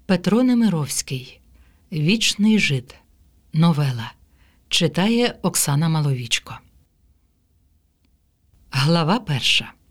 Петро Немировський. Вічний жид. Новела. Читає Оксана Маловічко. Глава 1.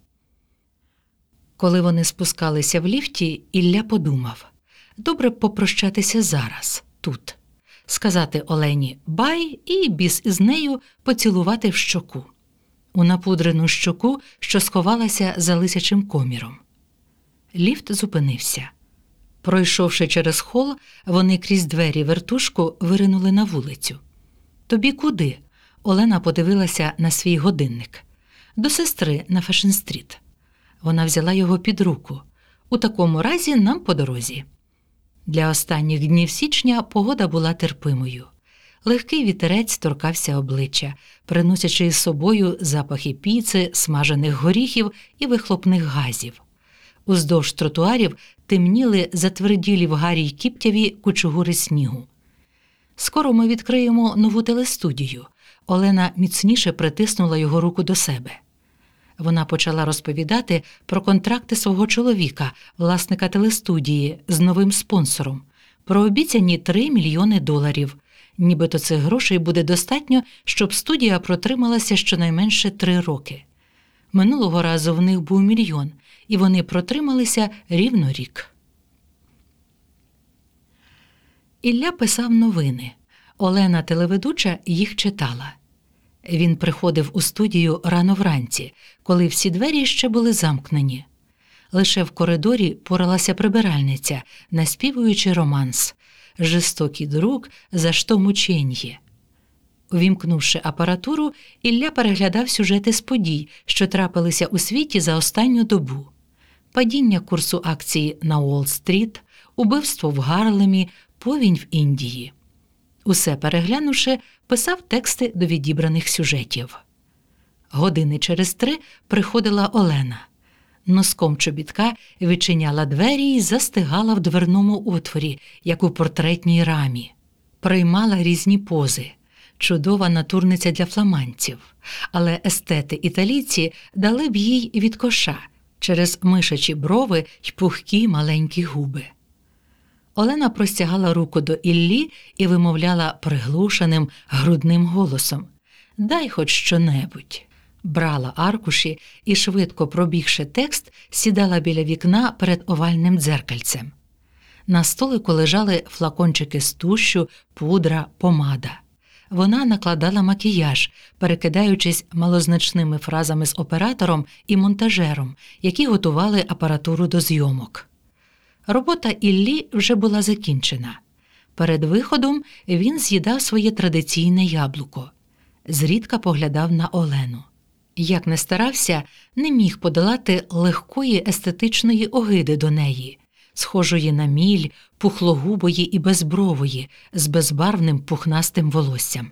Коли вони спускалися в ліфті, Ілля подумав: добре б попрощатися зараз, тут. Сказати Олені «бай» і біс із нею поцілувати в щоку. У напудрену щоку, що сховалася за лисячим коміром. Ліфт зупинився. Пройшовши через хол, вони крізь двері вертушку виринули на вулицю. «Тобі куди?» Олена подивилася на свій годинник. «До сестри на Фешн-стріт». Вона взяла його під руку. «У такому разі нам по дорозі». Для останніх днів січня погода була терпимою. Легкий вітерець торкався обличчя, приносячи із собою запахи піци, смажених горіхів і вихлопних газів. Уздовж тротуарів темніли затверділі в гарі й кіптяві кучугури снігу. «Скоро ми відкриємо нову телестудію». Олена міцніше притиснула його руку до себе. Вона почала розповідати про контракти свого чоловіка, власника телестудії, з новим спонсором, про обіцяні $3 мільйони. Нібито цих грошей буде достатньо, щоб студія протрималася щонайменше 3 роки. Минулого разу в них був $1 мільйон, і вони протрималися рівно рік. Ілля писав новини. Олена, телеведуча, їх читала. Він приходив у студію рано вранці, коли всі двері ще були замкнені. Лише в коридорі поралася прибиральниця, наспівуючи романс «Жестокий друг, за що мученьє». Увімкнувши апаратуру, Ілля переглядав сюжети з подій, що трапилися у світі за останню добу. Падіння курсу акції на Уолл-стріт, убивство в Гарлемі, повінь в Індії. Усе переглянувши, писав тексти до відібраних сюжетів. Години через 3 приходила Олена. Носком чобітка відчиняла двері і застигала в дверному отворі, як у портретній рамі. Приймала різні пози. Чудова натурниця для фламандців. Але естети-італійці дали б їй від коша через мишачі брови й пухкі маленькі губи. Олена простягала руку до Іллі і вимовляла приглушеним, грудним голосом: «Дай хоч що-небудь». Брала аркуші і, швидко пробігши текст, сідала біля вікна перед овальним дзеркальцем. На столику лежали флакончики з тушю, пудра, помада. Вона накладала макіяж, перекидаючись малозначними фразами з оператором і монтажером, які готували апаратуру до зйомок. Робота Іллі вже була закінчена. Перед виходом він з'їдав своє традиційне яблуко. Зрідка поглядав на Олену. Як не старався, не міг подолати легкої естетичної огиди до неї, схожої на міль, пухлогубої і безбрової, з безбарвним пухнастим волоссям.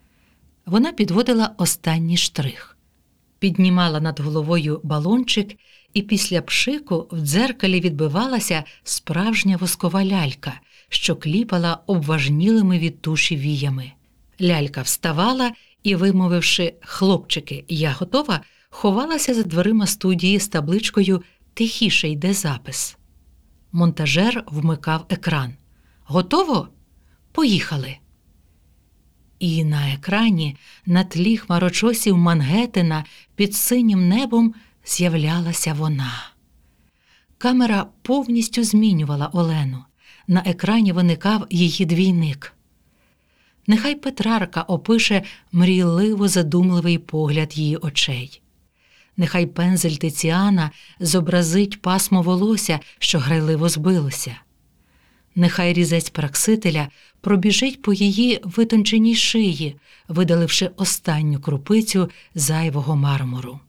Вона підводила останній штрих. Піднімала над головою балончик, і після пшику в дзеркалі відбивалася справжня воскова лялька, що кліпала обважнілими від туші віями. Лялька вставала і, вимовивши «хлопчики, я готова», ховалася за дверима студії з табличкою «Тихіше йде запис». Монтажер вмикав екран. «Готово? Поїхали!» І на екрані на тлі хмарочосів Мангеттена під синім небом з'являлася вона. Камера повністю змінювала Олену. На екрані виникав її двійник. Нехай Петрарка опише мрійливо-задумливий погляд її очей. Нехай пензель Тиціана зобразить пасмо волосся, що грайливо збилося. Нехай різець Праксителя пробіжить по її витонченій шиї, видаливши останню крупицю зайвого мармуру.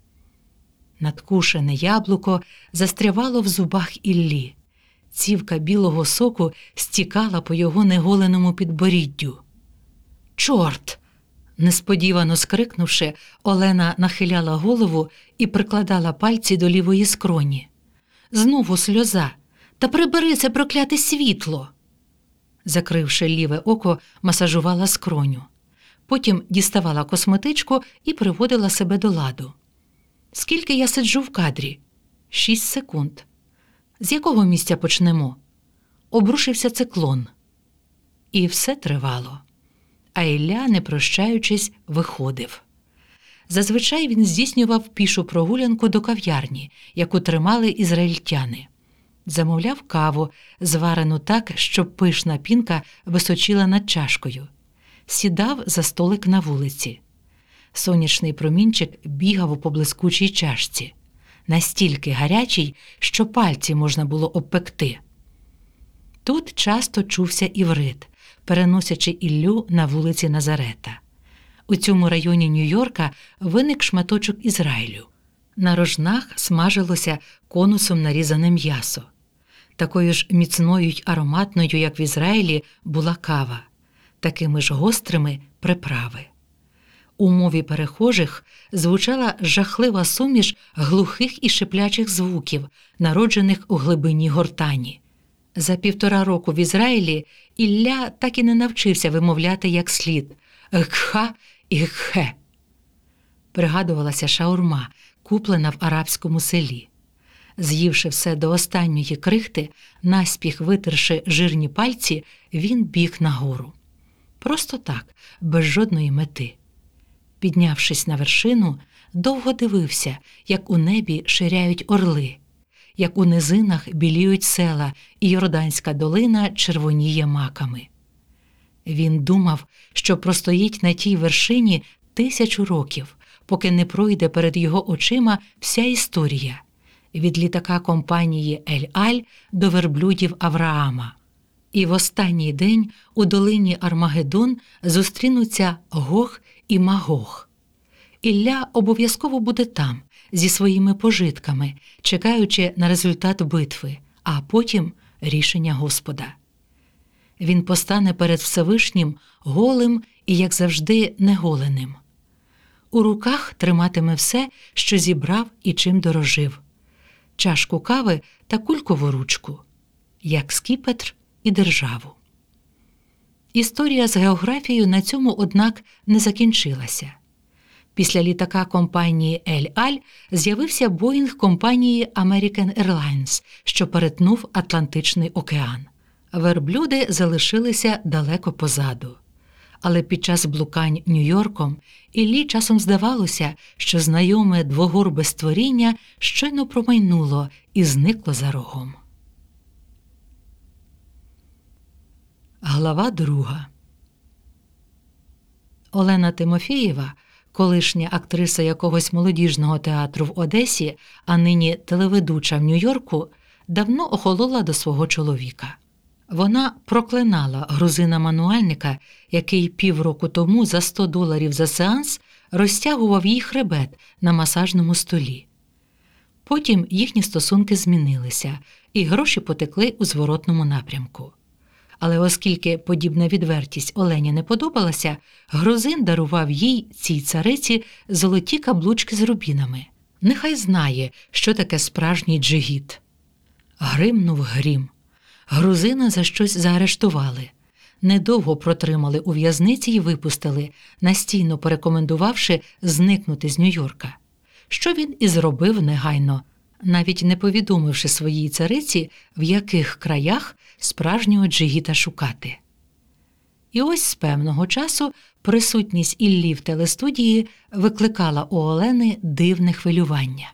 Надкушене яблуко застрявало в зубах Іллі. Цівка білого соку стікала по його неголеному підборіддю. «Чорт!» Несподівано скрикнувши, Олена нахиляла голову і прикладала пальці до лівої скроні. Знову сльоза. «Та прибери це прокляте світло!» Закривши ліве око, масажувала скроню. Потім діставала косметичку і приводила себе до ладу. «Скільки я сиджу в кадрі?» 6 секунд. «З якого місця почнемо?» обрушився циклон. І все тривало. А Ілля, не прощаючись, виходив. Зазвичай він здійснював пішу прогулянку до кав'ярні, яку тримали ізраїльтяни. Замовляв каву, зварену так, щоб пишна пінка височила над чашкою. Сідав за столик на вулиці. Сонячний промінчик бігав у поблискучій чашці, настільки гарячій, що пальці можна було обпекти. Тут часто чувся іврит, переносячи Іллю на вулиці Назарета. У цьому районі Нью-Йорка виник шматочок Ізраїлю. На рожнах смажилося конусом нарізане м'ясо. Такою ж міцною й ароматною, як в Ізраїлі, була кава. Такими ж гострими – приправи. У мові перехожих звучала жахлива суміш глухих і шиплячих звуків, народжених у глибині гортані. За 1,5 року в Ізраїлі Ілля так і не навчився вимовляти як слід «гха» і «гхе». Пригадувалася шаурма, куплена в арабському селі. З'ївши все до останньої крихти, наспіх витерши жирні пальці, він біг нагору. Просто так, без жодної мети. Піднявшись на вершину, довго дивився, як у небі ширяють орли, як у низинах біліють села і Йорданська долина червоніє маками. Він думав, що простоїть на тій вершині 1000 років, поки не пройде перед його очима вся історія – від літака компанії «Ель-Аль» до верблюдів Авраама. І в останній день у долині Армагеддон зустрінуться Гог і Магог. Ілля обов'язково буде там, зі своїми пожитками, чекаючи на результат битви, а потім рішення Господа. Він постане перед Всевишнім голим і, як завжди, неголеним. У руках триматиме все, що зібрав і чим дорожив. Чашку кави та кулькову ручку, як скіпетр і державу. Історія з географією на цьому, однак, не закінчилася. Після літака компанії «Ель-Аль» з'явився Боїнг компанії American Airlines, що перетнув Атлантичний океан. Верблюди залишилися далеко позаду. Але під час блукань Нью-Йорком Іллі часом здавалося, що знайоме двогорбе створіння щойно промайнуло і зникло за рогом. Глава 2. Олена Тимофєєва, колишня актриса якогось молодіжного театру в Одесі, а нині телеведуча в Нью-Йорку, давно охолола до свого чоловіка. Вона проклинала грузина-мануальника, який півроку тому за $100 за сеанс розтягував їй хребет на масажному столі. Потім їхні стосунки змінилися, і гроші потекли у зворотному напрямку. Але оскільки подібна відвертість Олені не подобалася, грузин дарував їй, цій цариці, золоті каблучки з рубінами. Нехай знає, що таке справжній джигіт. Гримнув грім. Грузина за щось заарештували. Недовго протримали у в'язниці і випустили, настійно порекомендувавши зникнути з Нью-Йорка. Що він і зробив негайно, навіть не повідомивши своїй цариці, в яких краях справжнього джигіта шукати. І ось з певного часу присутність Іллі в телестудії викликала у Олени дивне хвилювання.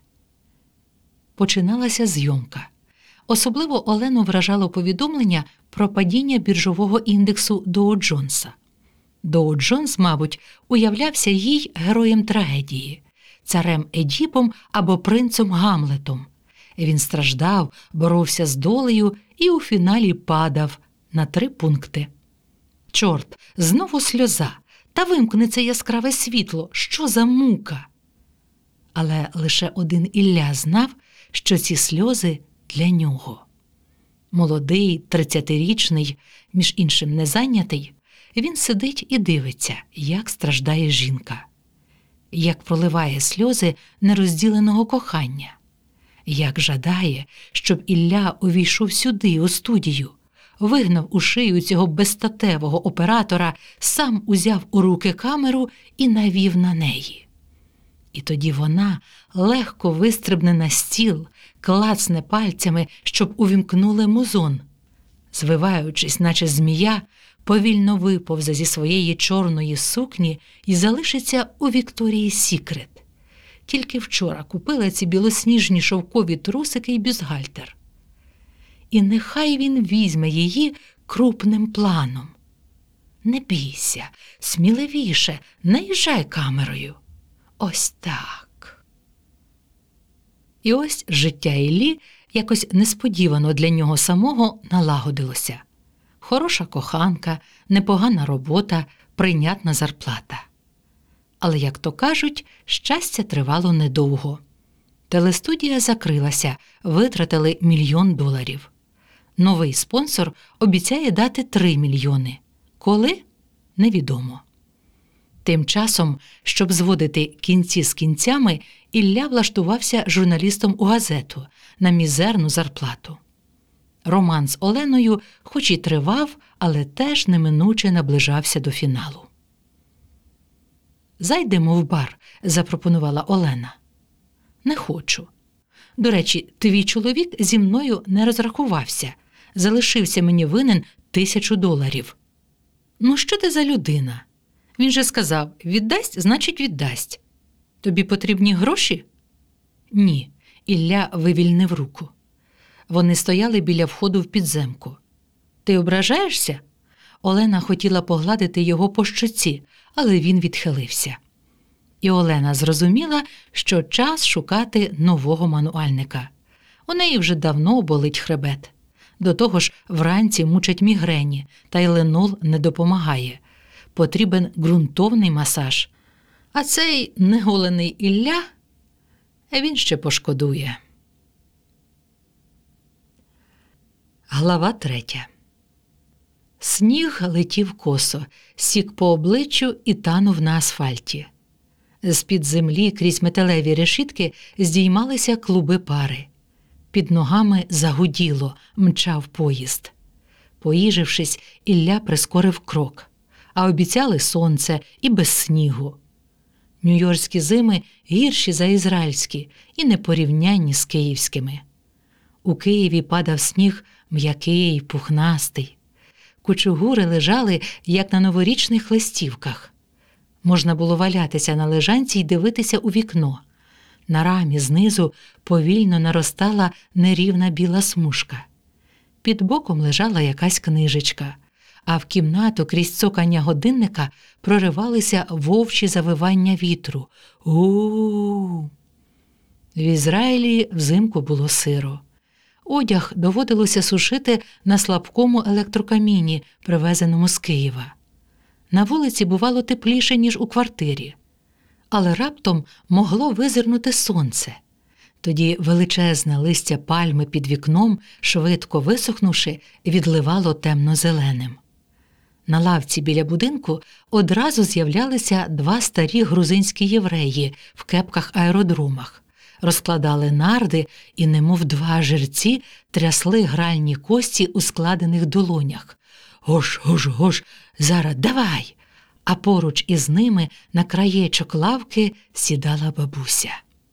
Починалася зйомка. Особливо Олену вражало повідомлення про падіння біржового індексу Доу Джонса. Доу Джонс, мабуть, уявлявся їй героєм трагедії, царем Едіпом або принцем Гамлетом. Він страждав, боровся з долею і у фіналі падав на 3 пункти. Чорт, знову сльоза, та вимкни це яскраве світло, що за мука! Але лише один Ілля знав, що ці сльози для нього. Молодий, 30-річний, між іншим незайнятий, він сидить і дивиться, як страждає жінка, як проливає сльози нерозділеного кохання, як жадає, щоб Ілля увійшов сюди, у студію, вигнав у шию цього безстатевого оператора, сам узяв у руки камеру і навів на неї. І тоді вона легко вистрибне на стіл, клацне пальцями, щоб увімкнули музон. Звиваючись, наче змія, повільно виповзе зі своєї чорної сукні і залишиться у Вікторії Сікрет. Тільки вчора купила ці білосніжні шовкові трусики й бюстгальтер. І нехай він візьме її крупним планом. Не бійся, сміливіше, наїжджай камерою. Ось так. І ось життя Іллі якось несподівано для нього самого налагодилося. Хороша коханка, непогана робота, прийнятна зарплата. Але, як то кажуть, щастя тривало недовго. Телестудія закрилася, витратили $1 мільйон. Новий спонсор обіцяє дати 3 мільйони. Коли? Невідомо. Тим часом, щоб зводити кінці з кінцями, Ілля влаштувався журналістом у газету на мізерну зарплату. Роман з Оленою хоч і тривав, але теж неминуче наближався до фіналу. «Зайдемо в бар», – запропонувала Олена. «Не хочу. До речі, твій чоловік зі мною не розрахувався. Залишився мені винен $1000. Ну що ти за людина? Він же сказав, віддасть, значить віддасть. Тобі потрібні гроші?» «Ні», – Ілля вивільнив руку. Вони стояли біля входу в підземку. «Ти ображаєшся?» Олена хотіла погладити його по щоці, але він відхилився. І Олена зрозуміла, що час шукати нового мануальника. У неї вже давно болить хребет. До того ж, вранці мучать мігрені, та й ленол не допомагає. Потрібен ґрунтовний масаж. А цей неголений Ілля, він ще пошкодує. Глава 3. Сніг летів косо, сік по обличчю і танув на асфальті. З-під землі крізь металеві решітки здіймалися клуби пари. Під ногами загуділо, мчав поїзд. Поїжившись, Ілля прискорив крок. А обіцяли сонце і без снігу. Нью-Йоркські зими гірші за ізраїльські і непорівнянні з київськими. У Києві падав сніг м'який, пухнастий. Кучугури лежали, як на новорічних листівках. Можна було валятися на лежанці й дивитися у вікно. На рамі знизу повільно наростала нерівна біла смужка. Під боком лежала якась книжечка, а в кімнату крізь цокання годинника проривалися вовчі завивання вітру. У-у-у! В Ізраїлі взимку було сиро. Одяг доводилося сушити на слабкому електрокаміні, привезеному з Києва. На вулиці бувало тепліше, ніж у квартирі. Але раптом могло визирнути сонце. Тоді величезне листя пальми під вікном, швидко висохнувши, відливало темно-зеленим. На лавці біля будинку одразу з'являлися 2 старі грузинські євреї в кепках-аеродромах. Розкладали нарди і, немов 2 жерці, трясли гральні кості у складених долонях. «Гош, гош, гош, зараз давай!» А поруч із ними на краєчок лавки сідала бабуся.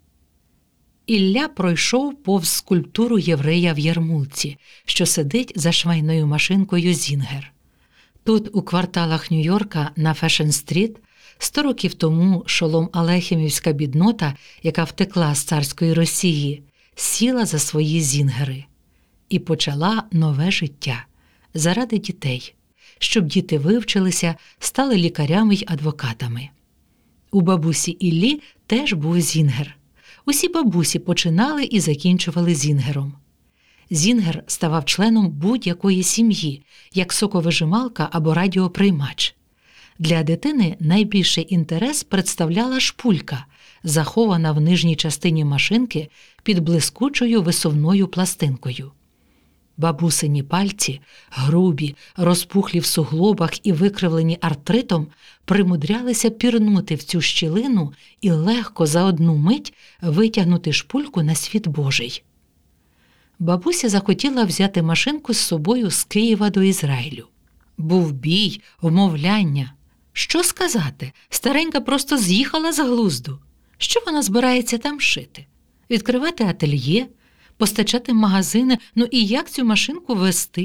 Ілля пройшов повз скульптуру єврея в ярмулці, що сидить за швейною машинкою «Зінгер». Тут, у кварталах Нью-Йорка, на Фешн-стріт, 100 років тому шолом-алехімівська біднота, яка втекла з царської Росії, сіла за свої «Зінгери» і почала нове життя заради дітей, щоб діти вивчилися, стали лікарями й адвокатами. У бабусі Іллі теж був «Зінгер». Усі бабусі починали і закінчували «Зінгером». «Зінгер» ставав членом будь-якої сім'ї, як соковижималка або радіоприймач. Для дитини найбільший інтерес представляла шпулька, захована в нижній частині машинки під блискучою висувною пластинкою. Бабусині пальці, грубі, розпухлі в суглобах і викривлені артритом, примудрялися пірнути в цю щілину і легко за одну мить витягнути шпульку на світ Божий. Бабуся захотіла взяти машинку з собою з Києва до Ізраїлю. Був бій, вмовляння. Що сказати? Старенька просто з'їхала з глузду. Що вона збирається там шити? Відкривати ательє? Постачати магазини? Ну і як цю машинку вести?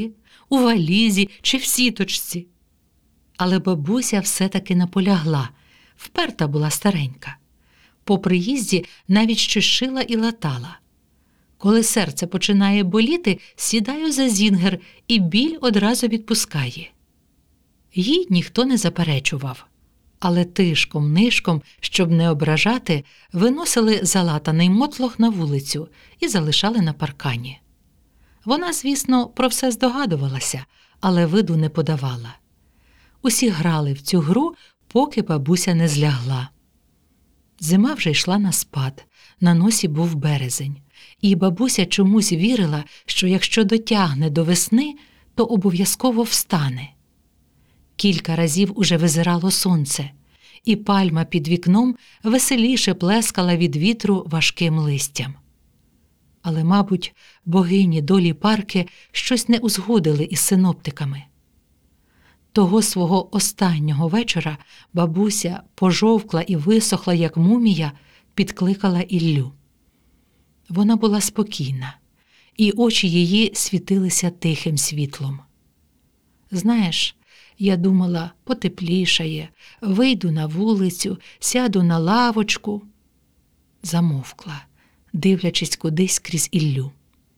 у валізі чи в сіточці. Але бабуся все-таки наполягла, вперта була старенька. По приїзді навіть щось шила і латала. Коли серце починає боліти, сідаю за зінгер, і біль одразу відпускає. Їй ніхто не заперечував, але тишком-нишком, щоб не ображати, виносили залатаний мотлох на вулицю і залишали на паркані. Вона, звісно, про все здогадувалася, але виду не подавала. Усі грали в цю гру, поки бабуся не злягла. Зима вже йшла на спад, на носі був березень, і бабуся чомусь вірила, що якщо дотягне до весни, то обов'язково встане. Кілька разів уже визирало сонце, і пальма під вікном веселіше плескала від вітру важким листям. Але, мабуть, богині долі Парки щось не узгодили із синоптиками. Того свого останнього вечора бабуся, пожовкла і висохла, як мумія, підкликала Іллю. Вона була спокійна, і очі її світилися тихим світлом. «Знаєш, я думала, потеплішає, вийду на вулицю, сяду на лавочку». Замовкла, дивлячись кудись крізь Іллю.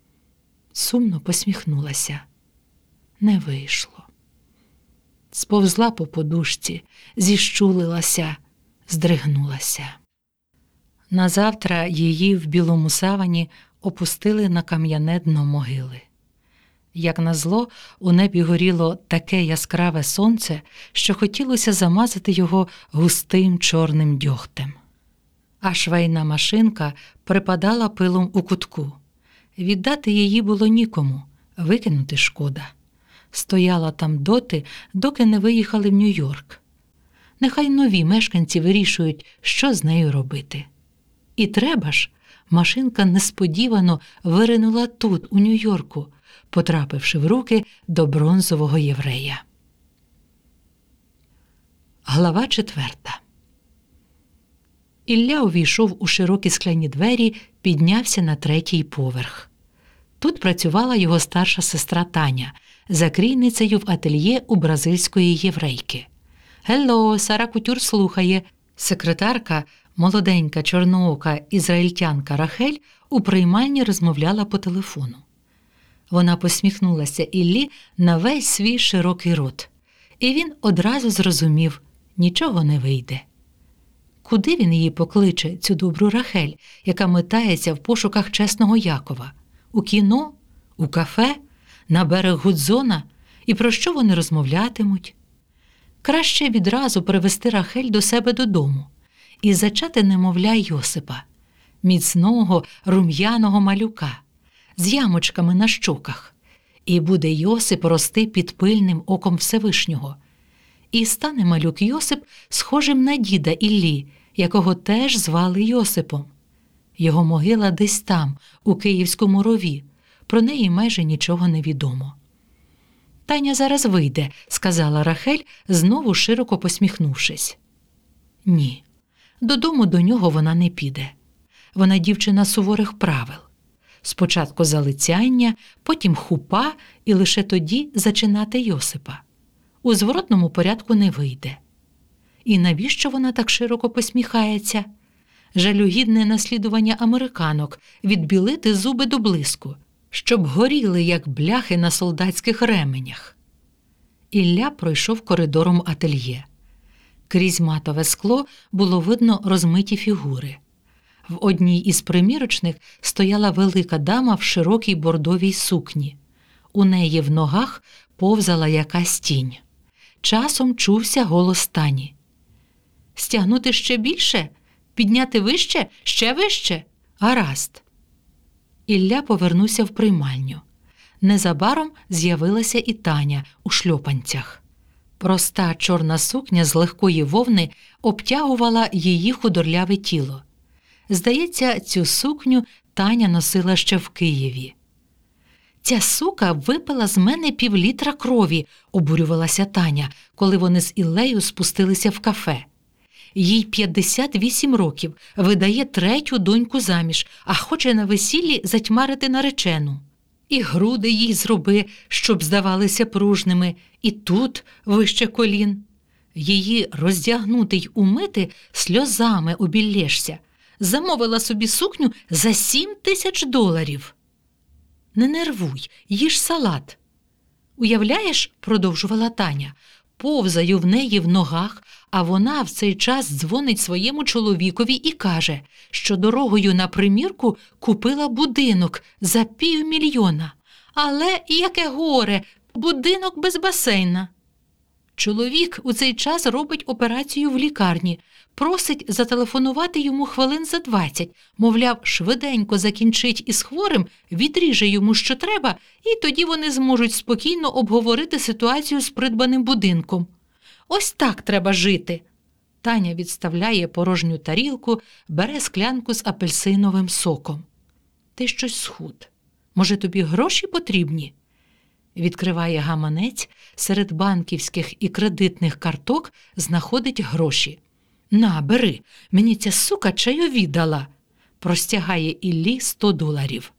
Сумно посміхнулася. Не вийшло. Сповзла по подушці, зіщулилася, здригнулася. Назавтра її в білому савані опустили на кам'яне дно могили. Як назло, у небі горіло таке яскраве сонце, що хотілося замазати його густим чорним дьогтем. А швейна машинка припадала пилом у кутку. Віддати її було нікому, викинути шкода. Стояла там доти, доки не виїхали в Нью-Йорк. Нехай нові мешканці вирішують, що з нею робити. І треба ж, машинка несподівано виринула тут, у Нью-Йорку, потрапивши в руки до бронзового єврея. Глава 4. Ілля увійшов у широкі скляні двері, піднявся на 3-й поверх. Тут працювала його старша сестра Таня, закрійницею в ательє у бразильської єврейки. «Гелло, Сара Кутюр слухає». Секретарка, молоденька чорноока ізраїльтянка Рахель, у приймальні розмовляла по телефону. Вона посміхнулася Іллі на весь свій широкий рот. І він одразу зрозумів – нічого не вийде. Куди він її покличе, цю добру Рахель, яка метається в пошуках чесного Якова? У кіно? У кафе? На берег Гудзона? І про що вони розмовлятимуть? Краще відразу привести Рахель до себе додому і зачати немовля Йосипа, міцного, рум'яного малюка, з ямочками на щоках. І буде Йосип рости під пильним оком Всевишнього. І стане малюк Йосип схожим на діда Іллі, якого теж звали Йосипом. Його могила десь там, у Київському рові. Про неї майже нічого не відомо. «Таня зараз вийде», – сказала Рахель, знову широко посміхнувшись. Ні, додому до нього вона не піде. Вона дівчина суворих правил. Спочатку залицяння, потім хупа і лише тоді зачинати Йосипа. У зворотному порядку не вийде. І навіщо вона так широко посміхається? Жалюгідне наслідування американок – відбілити зуби до блиску, щоб горіли, як бляхи на солдатських ременях. Ілля пройшов коридором ательє. Крізь матове скло було видно розмиті фігури. В одній із примірочних стояла велика дама в широкій бордовій сукні. У неї в ногах повзала якась тінь. Часом чувся голос Тані. «Стягнути ще більше? Підняти вище? Ще вище? Гаразд». Ілля повернувся в приймальню. Незабаром з'явилася і Таня у шльопанцях. Проста чорна сукня з легкої вовни обтягувала її худорляве тіло. Здається, цю сукню Таня носила ще в Києві. «Ця сука випила з мене півлітра крові», – обурювалася Таня, коли вони з Іллею спустилися в кафе. «Їй 58 років, видає 3-ю доньку заміж, а хоче на весіллі затьмарити наречену». І груди їй зроби, щоб здавалися пружними, і тут вище колін. Її роздягнути й умити сльозами обіллєшся. Замовила собі сукню за $7,000. Не нервуй, їж салат. Уявляєш, продовжувала Таня, повзаю в неї в ногах, а вона в цей час дзвонить своєму чоловікові і каже, що дорогою на примірку купила будинок за $500,000. Але яке горе, будинок без басейна. Чоловік у цей час робить операцію в лікарні, просить зателефонувати йому хвилин за 20, мовляв, швиденько закінчить із хворим, відріже йому, що треба, і тоді вони зможуть спокійно обговорити ситуацію з придбаним будинком. Ось так треба жити. Таня відставляє порожню тарілку, бере склянку з апельсиновим соком. Ти щось схуд. Може, тобі гроші потрібні? Відкриває гаманець, серед банківських і кредитних карток знаходить гроші. На, бери, мені ця сука чайові дала. Простягає Іллі $100.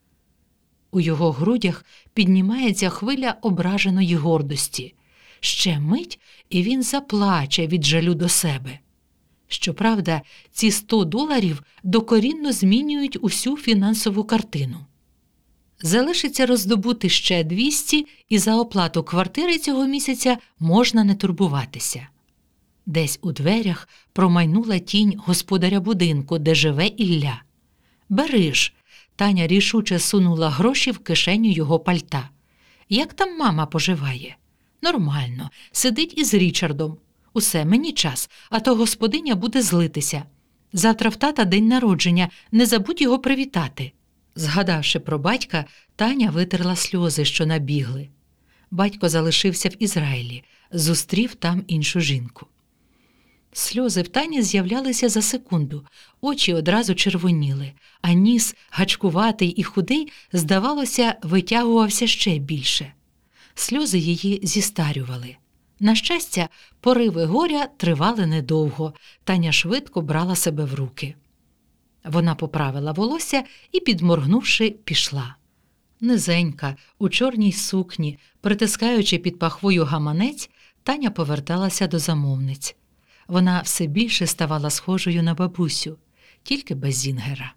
У його грудях піднімається хвиля ображеної гордості. Ще мить, і він заплаче від жалю до себе. Щоправда, ці $100 докорінно змінюють усю фінансову картину. Залишиться роздобути ще 200, і за оплату квартири цього місяця можна не турбуватися. Десь у дверях промайнула тінь господаря будинку, де живе Ілля. «Бери ж!» Таня рішуче сунула гроші в кишеню його пальта. «Як там мама поживає?» «Нормально. Сидить із Річардом. Усе, мені час, а то господиня буде злитися. Завтра в тата день народження, не забудь його привітати». Згадавши про батька, Таня витерла сльози, що набігли. Батько залишився в Ізраїлі, зустрів там іншу жінку. Сльози в Тані з'являлися за секунду, очі одразу червоніли, а ніс, гачкуватий і худий, здавалося, витягувався ще більше. Сльози її зістарювали. На щастя, пориви горя тривали недовго, Таня швидко брала себе в руки. Вона поправила волосся і, підморгнувши, пішла. Низенька, у чорній сукні, притискаючи під пахвою гаманець, Таня поверталася до замовниць. Вона все більше ставала схожою на бабусю, тільки без Зінгера.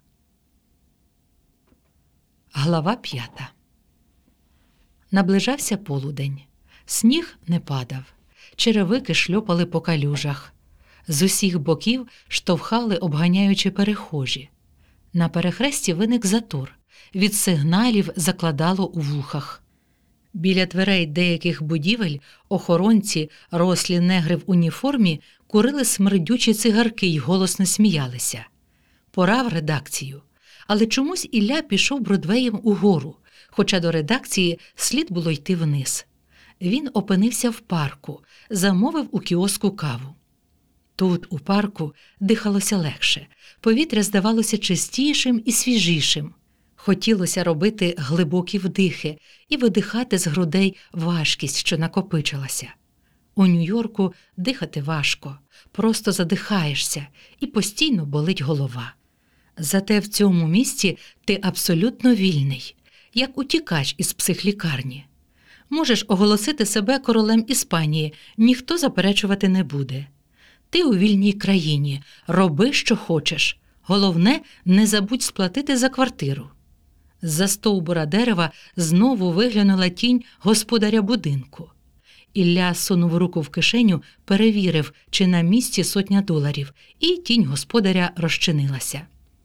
Глава 5. Наближався полудень. Сніг не падав. Черевики шльопали по калюжах. З усіх боків штовхали, обганяючи перехожі. На перехресті виник затор. Від сигналів закладало у вухах. Біля дверей деяких будівель охоронці, рослі негри в уніформі, курили смердючі цигарки й голосно сміялися. Пора в редакцію. Але чомусь Ілля пішов Бродвеєм угору, хоча до редакції слід було йти вниз. Він опинився в парку, замовив у кіоску каву. Тут, у парку, дихалося легше, повітря здавалося чистішим і свіжішим. Хотілося робити глибокі вдихи і видихати з грудей важкість, що накопичилася. У Нью-Йорку дихати важко, просто задихаєшся і постійно болить голова. Зате в цьому місті ти абсолютно вільний, як утікач із психлікарні. Можеш оголосити себе королем Іспанії, ніхто заперечувати не буде. Ти у вільній країні, роби, що хочеш. Головне, не забудь сплатити за квартиру. З-за стовбура дерева знову виглянула тінь господаря будинку. Ілля сунув руку в кишеню, перевірив, чи на місці $100, і тінь господаря розчинилася.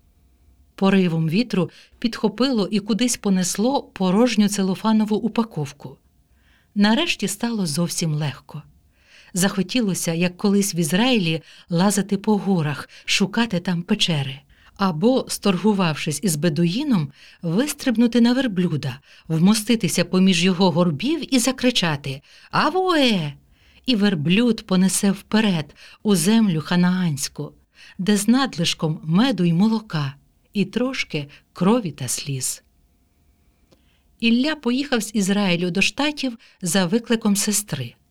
Поривом вітру підхопило і кудись понесло порожню целофанову упаковку. Нарешті стало зовсім легко. Захотілося, як колись в Ізраїлі, лазити по горах, шукати там печери. Або, сторгувавшись із бедуїном, вистрибнути на верблюда, вмоститися поміж його горбів і закричати «Авоє!» І верблюд понесе вперед, у землю ханаанську, де з надлишком меду й молока, і трошки крові та сліз. Ілля поїхав з Ізраїлю до Штатів за викликом сестри.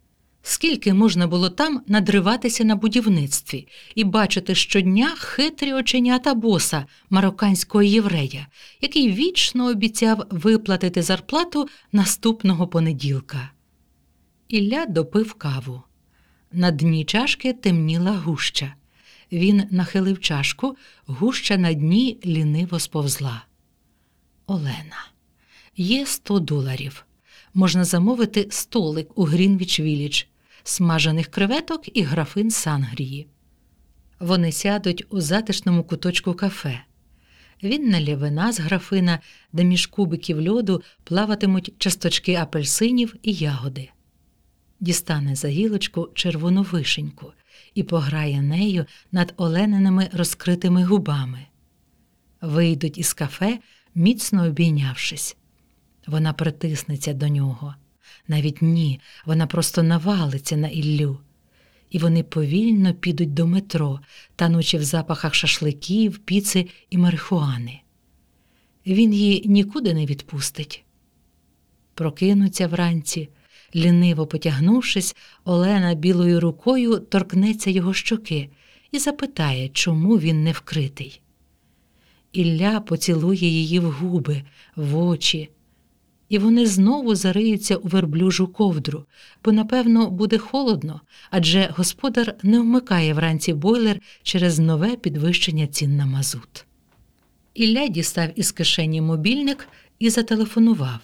Скільки можна було там надриватися на будівництві і бачити щодня хитрі оченята боса, марокканського єврея, який вічно обіцяв виплатити зарплату наступного понеділка. Ілля допив каву. На дні чашки темніла гуща. Він нахилив чашку, гуща на дні ліниво сповзла. Олена. Є $100. Можна замовити столик у Грінвіч-Віллідж, смажених креветок і графин сангрії. Вони сядуть у затишному куточку кафе. Він налє вина з графина, де між кубиків льоду плаватимуть часточки апельсинів і ягоди. Дістане за гілочку червону вишеньку і пограє нею над Олениними розкритими губами. Вийдуть із кафе, міцно обійнявшись. Вона притиснеться до нього. Навіть ні, вона просто навалиться на Іллю. І вони повільно підуть до метро, танучи в запахах шашликів, піци і марихуани. Він її нікуди не відпустить. Прокинуться вранці. Ліниво потягнувшись, Олена білою рукою торкнеться його щоки і запитає, чому він не вкритий. Ілля поцілує її в губи, в очі. І вони знову зариються у верблюжу ковдру, бо, напевно, буде холодно, адже господар не вмикає вранці бойлер через нове підвищення цін на мазут. Ілля дістав із кишені мобільник і зателефонував.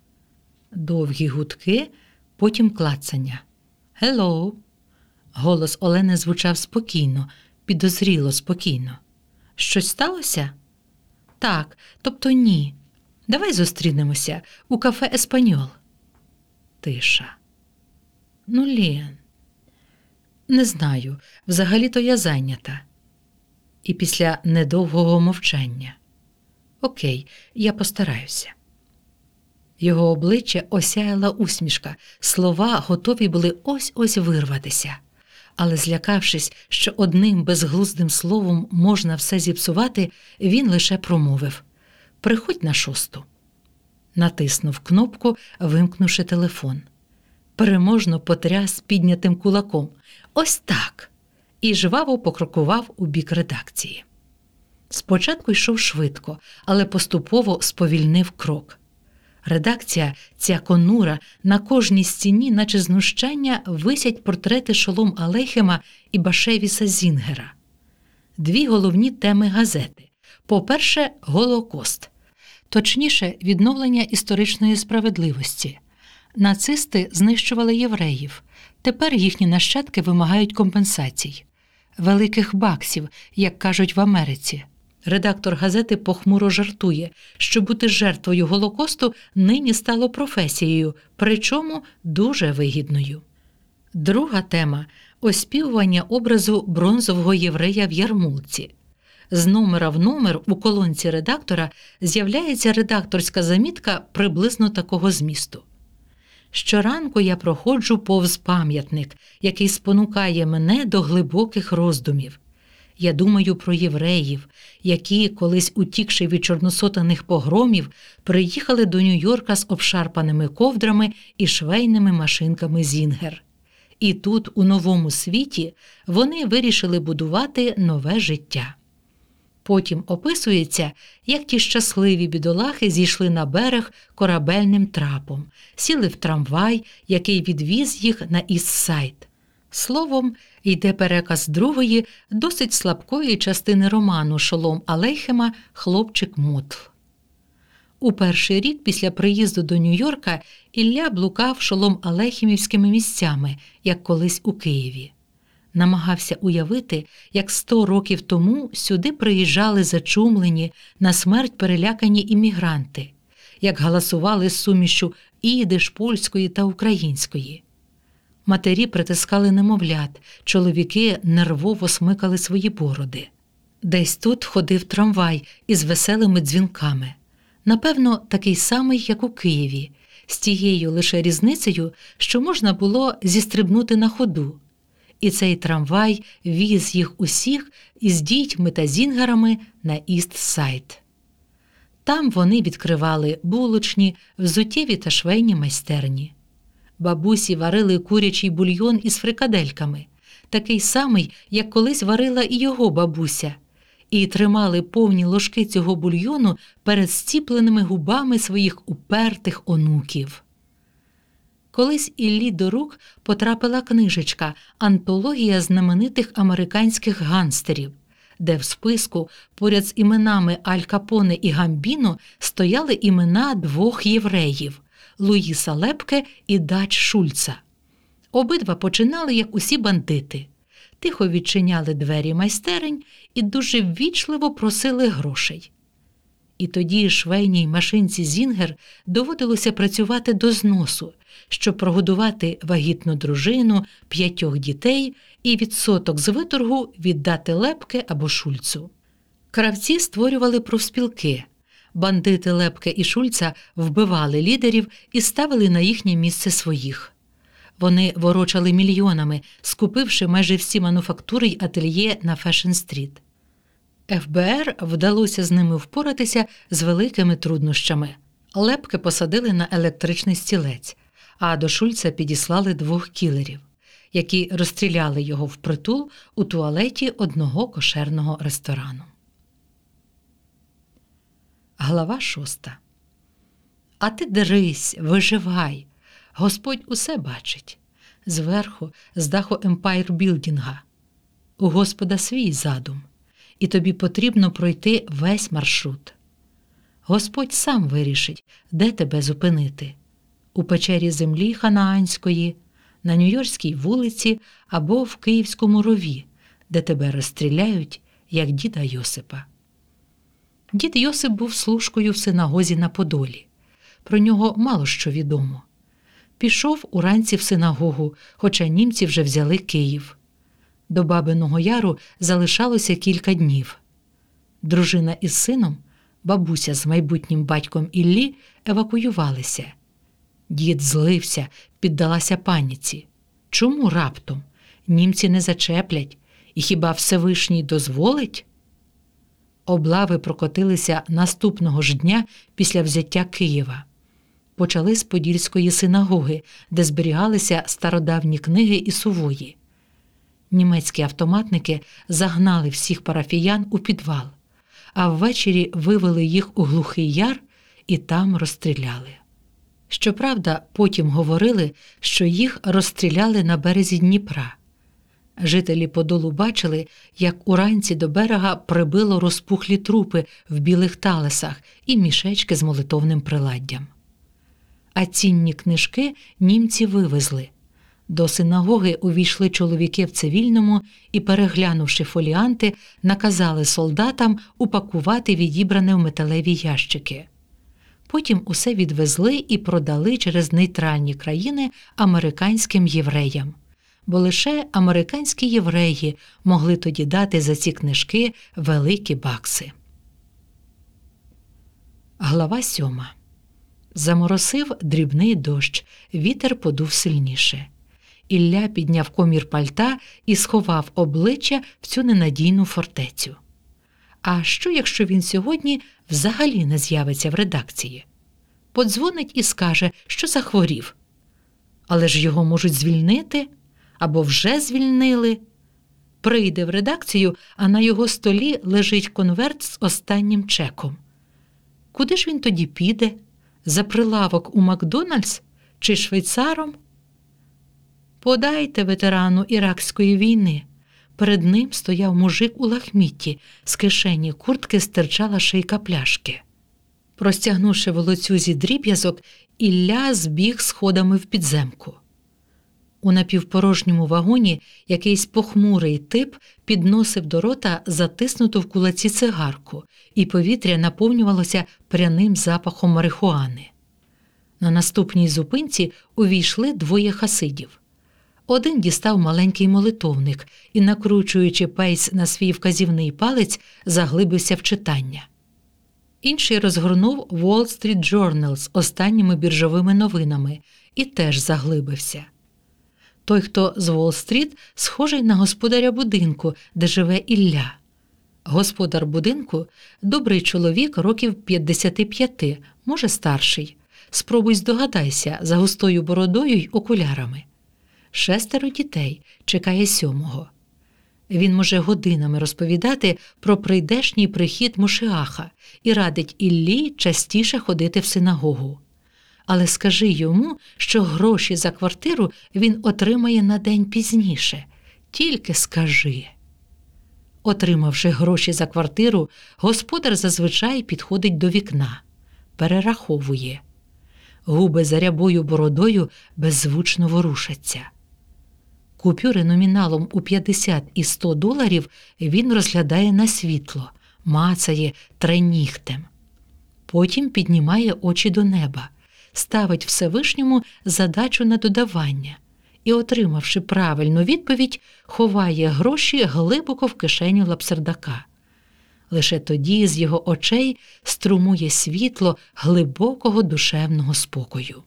Довгі гудки, потім клацання. «Hello!» Голос Олени звучав спокійно, підозріло спокійно. «Щось сталося?» «Так, тобто ні. Давай зустрінемося у кафе «Еспаньол». Тиша. «Ну, Лен, не знаю, взагалі-то я зайнята». І після недовгого мовчання. «Окей, я постараюся». Його обличчя осяяла усмішка, слова готові були ось-ось вирватися. Але злякавшись, що одним безглуздим словом можна все зіпсувати, він лише промовив: «Приходь на 6». Натиснув кнопку, вимкнувши телефон. Переможно потряс піднятим кулаком. «Ось так!» І жваво покрокував у бік редакції. Спочатку йшов швидко, але поступово сповільнив крок. Редакція, ця конура, на кожній стіні, наче знущання, висять портрети Шолом Алейхема і Башевіса Зінгера. Дві головні теми газети. По-перше, Голокост. Точніше, відновлення історичної справедливості. Нацисти знищували євреїв. Тепер їхні нащадки вимагають компенсацій. Великих баксів, як кажуть в Америці. Редактор газети похмуро жартує, що бути жертвою Голокосту нині стало професією, причому дуже вигідною. Друга тема – оспівування образу бронзового єврея в ярмулці. З номера в номер у колонці редактора з'являється редакторська замітка приблизно такого змісту. Щоранку я проходжу повз пам'ятник, який спонукає мене до глибоких роздумів. Я думаю про євреїв, які, колись утікши від чорносотаних погромів, приїхали до Нью-Йорка з обшарпаними ковдрами і швейними машинками Зінгер. І тут, у новому світі, вони вирішили будувати нове життя. Потім описується, як ті щасливі бідолахи зійшли на берег корабельним трапом, сіли в трамвай, який відвіз їх на Іст-Сайд. Словом, йде переказ другої, досить слабкої частини роману Шолом Алейхема «Хлопчик Мотл». У перший рік після приїзду до Нью-Йорка Ілля блукав Шолом Алейхемівськими місцями, як колись у Києві. Намагався уявити, як 100 років тому сюди приїжджали зачумлені, на смерть перелякані іммігранти, як галасували з сумішю ідиш польської та української. Матері притискали немовлят, чоловіки нервово смикали свої бороди. Десь тут ходив трамвай із веселими дзвінками. Напевно, такий самий, як у Києві, з тією лише різницею, що можна було зістрибнути на ходу. І цей трамвай віз їх усіх із дітьми та зінгерами на Іст-Сайд. Там вони відкривали булочні, взуттєві та швейні майстерні. Бабусі варили курячий бульйон із фрикадельками, такий самий, як колись варила і його бабуся, і тримали повні ложки цього бульйону перед зціпленими губами своїх упертих онуків. Колись Іллі до рук потрапила книжечка «Антологія знаменитих американських гангстерів», де в списку поряд з іменами Аль Капоне і Гамбіно стояли імена двох євреїв – Луїса Лепке і Дач Шульца. Обидва починали, як усі бандити. Тихо відчиняли двері майстерень і дуже ввічливо просили грошей. І тоді швейній машинці Зінгер доводилося працювати до зносу, щоб прогодувати вагітну дружину, 5 дітей і відсоток з виторгу віддати Лепке або Шульцу. Кравці створювали профспілки. Бандити Лепке і Шульца вбивали лідерів і ставили на їхнє місце своїх. Вони ворочали мільйонами, скупивши майже всі мануфактури й ательє на Фешн-стріт. ФБР вдалося з ними впоратися з великими труднощами. Лепке посадили на електричний стілець, а до Шульца підіслали 2 кілерів, які розстріляли його впритул у туалеті одного кошерного ресторану. Глава 6. А ти дерись, виживай. Господь усе бачить. Зверху, з даху Емпайр-білдінга. У Господа свій задум. І тобі потрібно пройти весь маршрут. Господь сам вирішить, де тебе зупинити. У печері землі ханаанської, на Нью-Йоркській вулиці або в Київському рові, де тебе розстріляють, як діда Йосипа. Дід Йосип був служкою в синагозі на Подолі. Про нього мало що відомо. Пішов уранці в синагогу, хоча німці вже взяли Київ. До Бабиного Яру залишалося кілька днів. Дружина із сином, бабуся з майбутнім батьком Іллі, евакуювалися. Дід злився, піддалася паніці. Чому раптом? Німці не зачеплять. І хіба Всевишній дозволить? Облави прокотилися наступного ж дня після взяття Києва. Почали з Подільської синагоги, де зберігалися стародавні книги і сувої. Німецькі автоматники загнали всіх парафіян у підвал, а ввечері вивели їх у глухий яр і там розстріляли. Щоправда, потім говорили, що їх розстріляли на березі Дніпра. Жителі Подолу бачили, як уранці до берега прибило розпухлі трупи в білих талесах і мішечки з молитовним приладдям. А цінні книжки німці вивезли. До синагоги увійшли чоловіки в цивільному і, переглянувши фоліанти, наказали солдатам упакувати відібране в металеві ящики. Потім усе відвезли і продали через нейтральні країни американським євреям, бо лише американські євреї могли тоді дати за ці книжки великі бакси. Глава 7. Заморосив дрібний дощ, вітер подув сильніше. Ілля підняв комір пальта і сховав обличчя в цю ненадійну фортецю. А що, якщо він сьогодні взагалі не з'явиться в редакції? Подзвонить і скаже, що захворів. Але ж його можуть звільнити, або вже звільнили. Прийде в редакцію, а на його столі лежить конверт з останнім чеком. Куди ж він тоді піде? За прилавок у Макдональдс чи швейцаром? Подайте ветерану Іракської війни. Перед ним стояв мужик у лахмітті, з кишені куртки стирчала шийка пляшки. Простягнувши волоцюзі дріб'язок, Ілля збіг сходами в підземку. У напівпорожньому вагоні якийсь похмурий тип підносив до рота затиснуту в кулаці цигарку, і повітря наповнювалося пряним запахом марихуани. На наступній зупинці увійшли 2 хасидів. Один дістав маленький молитовник і, накручуючи пейс на свій вказівний палець, заглибився в читання. Інший розгорнув Wall Street Journal з останніми біржовими новинами і теж заглибився. Той, хто з Уолл-стріт, схожий на господаря будинку, де живе Ілля. Господар будинку – добрий чоловік років 55, може старший, Спробуй здогадайся за густою бородою й окулярами. 6 дітей чекає 7-го. Він може годинами розповідати про прийдешній прихід Мошіаха і радить Іллі частіше ходити в синагогу. Але скажи йому, що гроші за квартиру він отримає на день пізніше. Тільки скажи. Отримавши гроші за квартиру, господар зазвичай підходить до вікна, перераховує. Губи за рябою бородою беззвучно ворушаться. Купюри номіналом у 50 і 100 доларів він розглядає на світло, мацає, тре нігтем. Потім піднімає очі до неба, ставить Всевишньому задачу на додавання і, отримавши правильну відповідь, ховає гроші глибоко в кишеню лапсердака. Лише тоді з його очей струмує світло глибокого душевного спокою.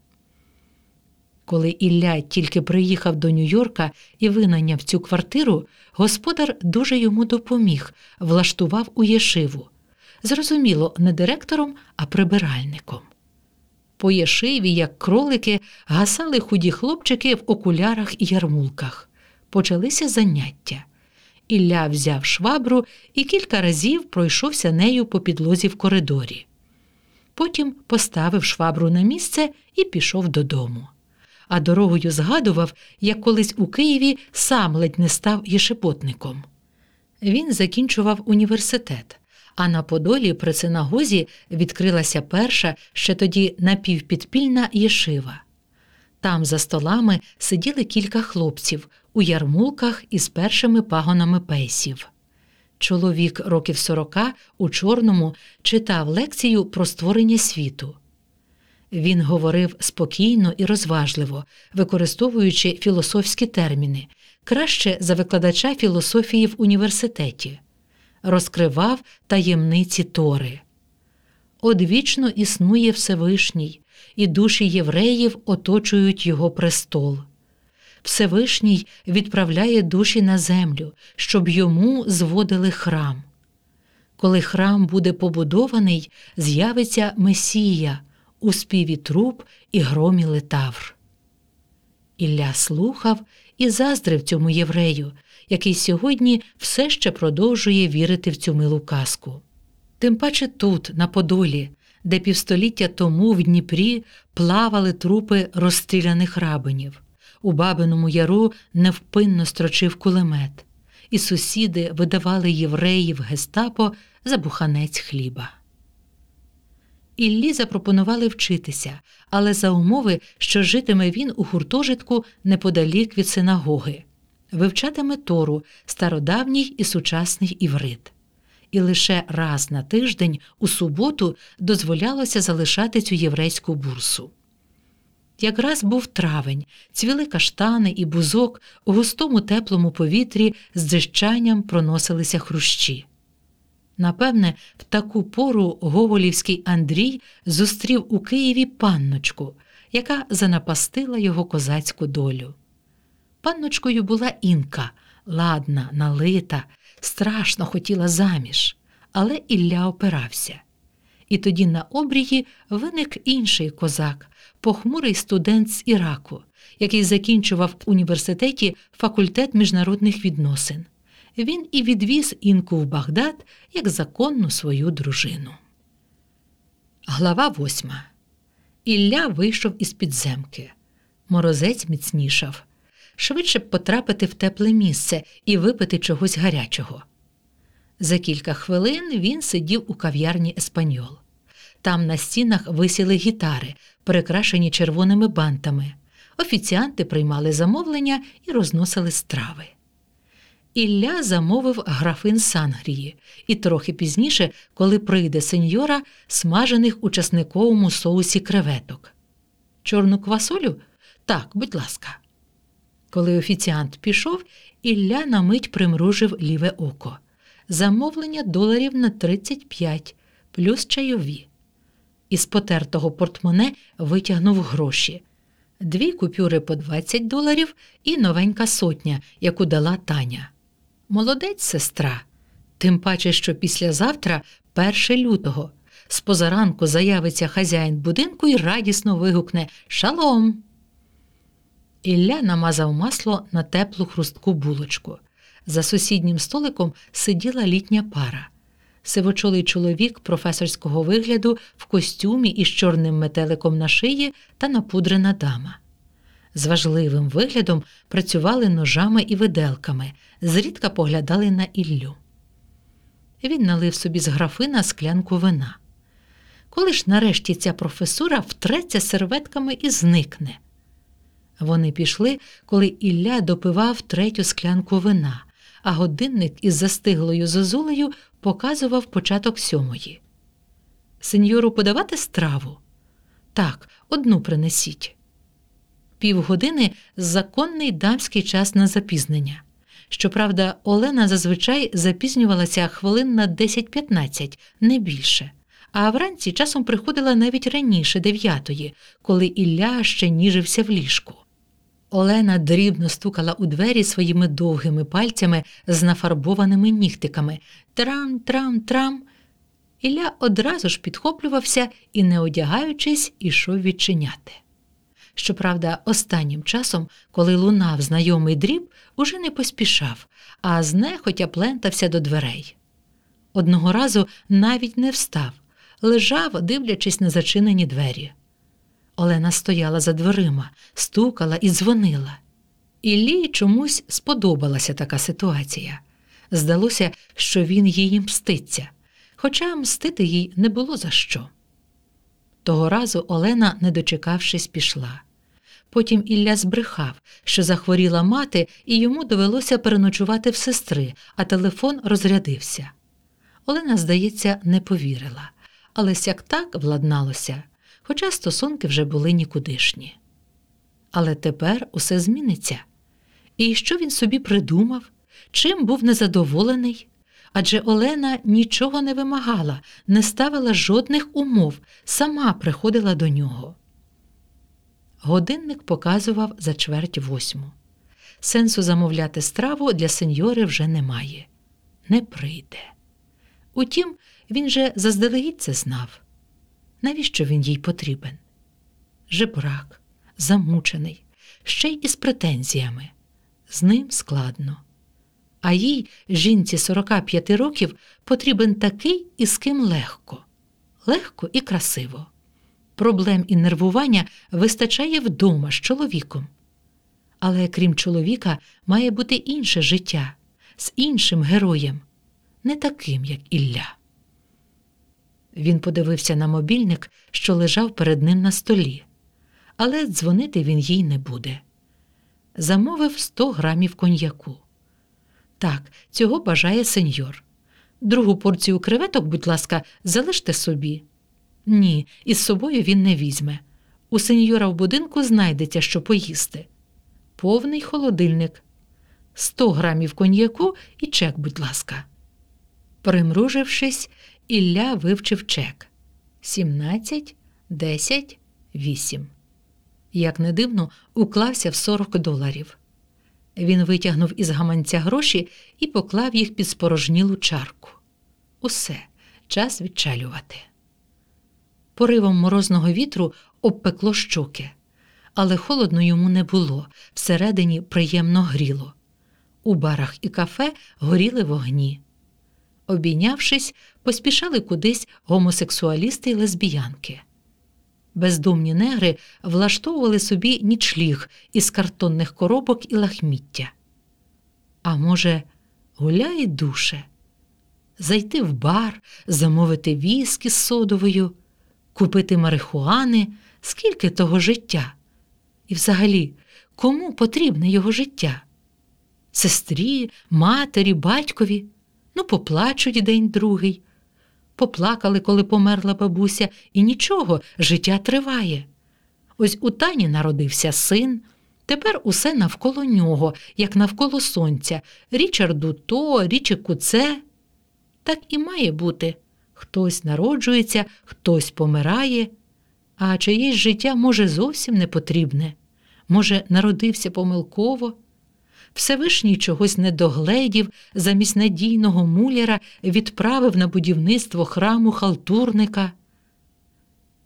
Коли Ілля тільки приїхав до Нью-Йорка і винайняв цю квартиру, господар дуже йому допоміг, влаштував у єшиву. Зрозуміло, не директором, а прибиральником. По єшиві, як кролики, гасали худі хлопчики в окулярах і ярмулках. Почалися заняття. Ілля взяв швабру і кілька разів пройшовся нею по підлозі в коридорі. Потім поставив швабру на місце і пішов додому. А дорогою згадував, як колись у Києві сам ледь не став єшепотником. Він закінчував університет, а на Подолі при синагозі відкрилася перша, ще тоді напівпідпільна єшива. Там за столами сиділи кілька хлопців у ярмулках із першими пагонами пейсів. Чоловік років 40 у чорному читав лекцію про створення світу. Він говорив спокійно і розважливо, використовуючи філософські терміни, краще за викладача філософії в університеті. Розкривав таємниці Тори. Одвічно існує Всевишній, і душі євреїв оточують його престол. Всевишній відправляє душі на землю, щоб йому зводили храм. Коли храм буде побудований, з'явиться Месія у співі труб і громі литавр. Ілля слухав і заздрив цьому єврею, який сьогодні все ще продовжує вірити в цю милу казку. Тим паче тут, на Подолі, де півстоліття тому в Дніпрі плавали трупи розстріляних рабинів. У Бабиному Яру невпинно строчив кулемет, і сусіди видавали євреїв гестапо за буханець хліба. Іллі запропонували вчитися, але за умови, що житиме він у гуртожитку неподалік від синагоги. Вивчатиме Тору, стародавній і сучасний іврит. І лише раз на тиждень, у суботу, дозволялося залишати цю єврейську бурсу. Якраз був травень, цвіли каштани і бузок, у густому теплому повітрі з дзижчанням проносилися хрущі. Напевне, в таку пору гоголівський Андрій зустрів у Києві панночку, яка занапастила його козацьку долю. Панночкою була Інка, ладна, налита, страшно хотіла заміж, але Ілля опирався. І тоді на обрії виник інший козак, похмурий студент з Іраку, який закінчував в університеті факультет міжнародних відносин. Він і відвіз Інку в Багдад як законну свою дружину. Глава 8. Ілля вийшов із підземки. Морозець міцнішав. Швидше б потрапити в тепле місце і випити чогось гарячого. За кілька хвилин він сидів у кав'ярні «Еспаньол». Там на стінах висіли гітари, прикрашені червоними бантами. Офіціанти приймали замовлення і розносили страви. Ілля замовив графин сангрії і трохи пізніше, коли прийде сеньора, смажених у часниковому соусі креветок. Чорну квасолю? Так, будь ласка. Коли офіціант пішов, Ілля на мить примружив ліве око. Замовлення доларів на 35, плюс чайові. Із потертого портмоне витягнув гроші. 2 купюри по 20 доларів і новенька сотня, яку дала Таня. Молодець, сестра. Тим паче, що післязавтра 1 лютого. Спозаранку заявиться хазяїн будинку і радісно вигукне «Шалом!». Ілля намазав масло на теплу хрустку булочку. За сусіднім столиком сиділа літня пара. Сивочолий чоловік професорського вигляду в костюмі із чорним метеликом на шиї та напудрена дама. З важливим виглядом працювали ножами і виделками, зрідка поглядали на Іллю. Він налив собі з графина склянку вина. Коли ж нарешті ця професура втреться серветками і зникне? Вони пішли, коли Ілля допивав третю склянку вина, а годинник із застиглою зозулею показував початок 7:00. «Сеньору подавати страву?» «Так, одну принесіть». Півгодини – законний дамський час на запізнення. Щоправда, Олена зазвичай запізнювалася хвилин на 10-15, не більше. А вранці часом приходила навіть раніше 9:00, коли Ілля ще ніжився в ліжку. Олена дрібно стукала у двері своїми довгими пальцями з нафарбованими нігтиками. Трам-трам-трам. Ілля одразу ж підхоплювався і, не одягаючись, ішов відчиняти. Щоправда, останнім часом, коли лунав знайомий дріб, уже не поспішав, а знехотя плентався до дверей. Одного разу навіть не встав, лежав, дивлячись на зачинені двері. Олена стояла за дверима, стукала і дзвонила. Іллі чомусь сподобалася така ситуація. Здалося, що він їй мститься, хоча мстити їй не було за що. Того разу Олена, не дочекавшись, пішла. Потім Ілля збрехав, що захворіла мати, і йому довелося переночувати в сестри, а телефон розрядився. Олена, здається, не повірила, але сяк-так владналося, хоча стосунки вже були нікудишні. Але тепер усе зміниться. І що він собі придумав? Чим був незадоволений? Адже Олена нічого не вимагала, не ставила жодних умов, сама приходила до нього. Годинник показував за 7:15. Сенсу замовляти страву для сеньори вже немає. Не прийде. Утім, він же заздалегідь це знав. Навіщо він їй потрібен? Жебрак, замучений, ще й із претензіями. З ним складно. А їй, жінці 45 років, потрібен такий, із ким легко. Легко і красиво. Проблем і нервування вистачає вдома з чоловіком. Але крім чоловіка, має бути інше життя, з іншим героєм, не таким, як Ілля. Він подивився на мобільник, що лежав перед ним на столі. Але дзвонити він їй не буде. Замовив 100 грамів коньяку. Так, цього бажає сеньор. Другу порцію креветок, будь ласка, залиште собі. Ні, із собою він не візьме. У сеньора в будинку знайдеться, що поїсти. Повний холодильник. 100 грамів коньяку і чек, будь ласка. Примружившись, Ілля вивчив чек. 17, 10, 8. Як не дивно, уклався в $40. Він витягнув із гаманця гроші і поклав їх під спорожнілу чарку. Усе, час відчалювати. Поривом морозного вітру обпекло щоки. Але холодно йому не було, всередині приємно гріло. У барах і кафе горіли вогні. Обійнявшись, поспішали кудись гомосексуалісти й лесбіянки. Бездомні негри влаштовували собі нічліг із картонних коробок і лахміття. А може, гуляє душе? Зайти в бар, замовити віскі з содовою, купити марихуани, скільки того життя? І взагалі, кому потрібне його життя? Сестрі, матері, батькові? Ну, поплачуть день-другий. Поплакали, коли померла бабуся, і нічого, життя триває. Ось у Тані народився син, тепер усе навколо нього, як навколо сонця. Річарду то, Річику це. Так і має бути. Хтось народжується, хтось помирає, а чиєсь життя, може, зовсім не потрібне. Може, народився помилково. Всевишній чогось не догледів, замість надійного муляра відправив на будівництво храму халтурника.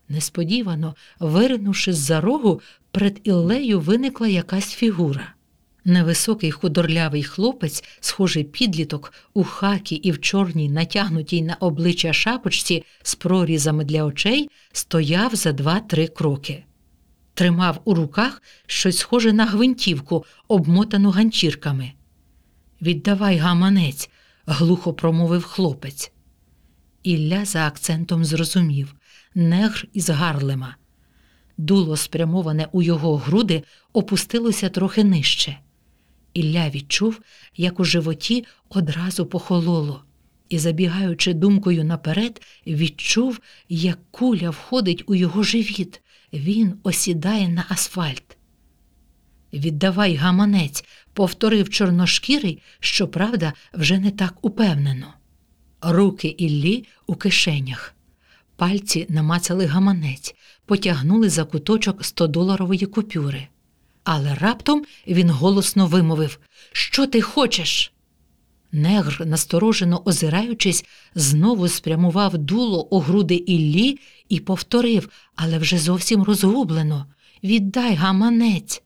Несподівано, виринувши з-за рогу, перед Іллею виникла якась фігура. Невисокий худорлявий хлопець, схожий підліток, у хакі і в чорній, натягнутій на обличчя шапочці з прорізами для очей, стояв за 2-3 кроки. Тримав у руках щось схоже на гвинтівку, обмотану ганчірками. «Віддавай гаманець», – глухо промовив хлопець. Ілля за акцентом зрозумів – негр із Гарлема. Дуло, спрямоване у його груди, опустилося трохи нижче. Ілля відчув, як у животі одразу похололо, і, забігаючи думкою наперед, відчув, як куля входить у його живіт. Він осідає на асфальт. «Віддавай гаманець», – повторив чорношкірий, щоправда, вже не так упевнено. Руки Іллі у кишенях. Пальці намацали гаманець, потягнули за куточок 100-доларової купюри. Але раптом він голосно вимовив: «Що ти хочеш?» Негр, насторожено озираючись, знову спрямував дуло у груди Іллі і повторив, але вже зовсім розгублено: «Віддай гаманець!»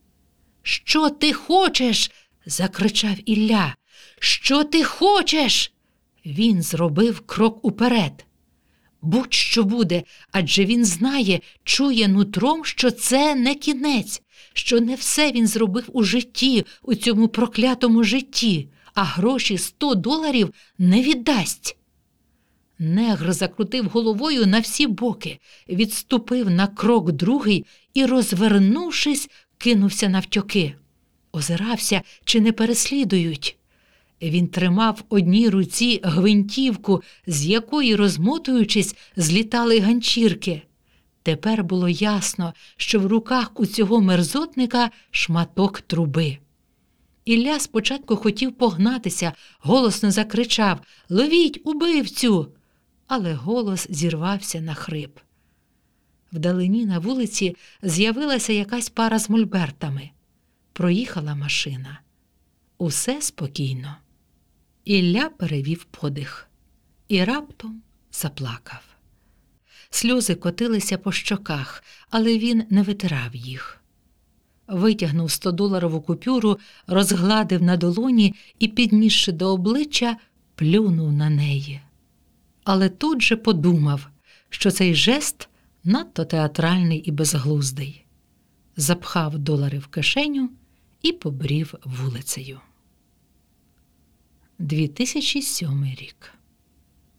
«Що ти хочеш?» – закричав Ілля. «Що ти хочеш?» Він зробив крок уперед. Будь-що буде, адже він знає, чує нутром, що це не кінець, що не все він зробив у житті, у цьому проклятому житті, а гроші 100 доларів не віддасть. Негр закрутив головою на всі боки, відступив на крок другий і, розвернувшись, кинувся навтьоки. Озирався, чи не переслідують. Він тримав в одній руці гвинтівку, з якої, розмотуючись, злітали ганчірки. Тепер було ясно, що в руках у цього мерзотника шматок труби. Ілля спочатку хотів погнатися, голосно закричав: «Ловіть убивцю!» Але голос зірвався на хрип. Вдалині на вулиці з'явилася якась пара з мольбертами. Проїхала машина. Усе спокійно. Ілля перевів подих і раптом заплакав. Сльози котилися по щоках, але він не витирав їх. Витягнув 100-доларову купюру, розгладив на долоні і, піднісши до обличчя, плюнув на неї. Але тут же подумав, що цей жест надто театральний і безглуздий. Запхав долари в кишеню і побрів вулицею. 2007 рік.